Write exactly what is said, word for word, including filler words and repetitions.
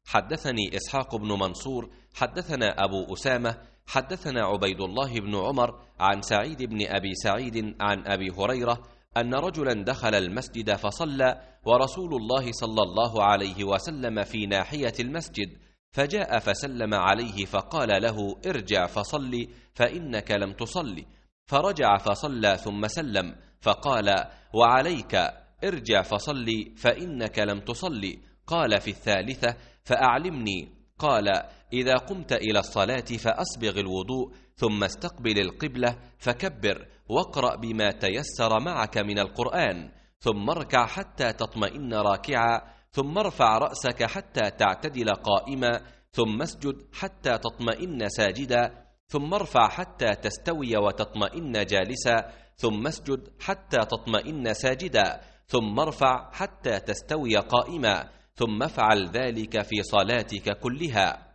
حدثني إسحاق بن منصور حدثنا أبو أسامة حدثنا عبيد الله بن عمر عن سعيد بن أبي سعيد عن أبي هريرة أن رجلا دخل المسجد فصلى ورسول الله صلى الله عليه وسلم في ناحية المسجد، فجاء فسلم عليه فقال له: ارجع فصلي فإنك لم تصلي. فرجع فصلى ثم سلم فقال: وعليك، ارجع فصلي فإنك لم تصلي. قال في الثالثة: فأعلمني. قال: إذا قمت إلى الصلاة فأسبغ الوضوء ثم استقبل القبلة فكبر واقرأ بما تيسر معك من القرآن، ثم اركع حتى تطمئن راكعا، ثم ارفع رأسك حتى تعتدل قائما، ثم اسجد حتى تطمئن ساجدا، ثم ارفع حتى تستوي وتطمئن جالسا، ثم اسجد حتى تطمئن ساجدا، ثم ارفع حتى تستوي قائما، ثم افعل ذلك في صلاتك كلها.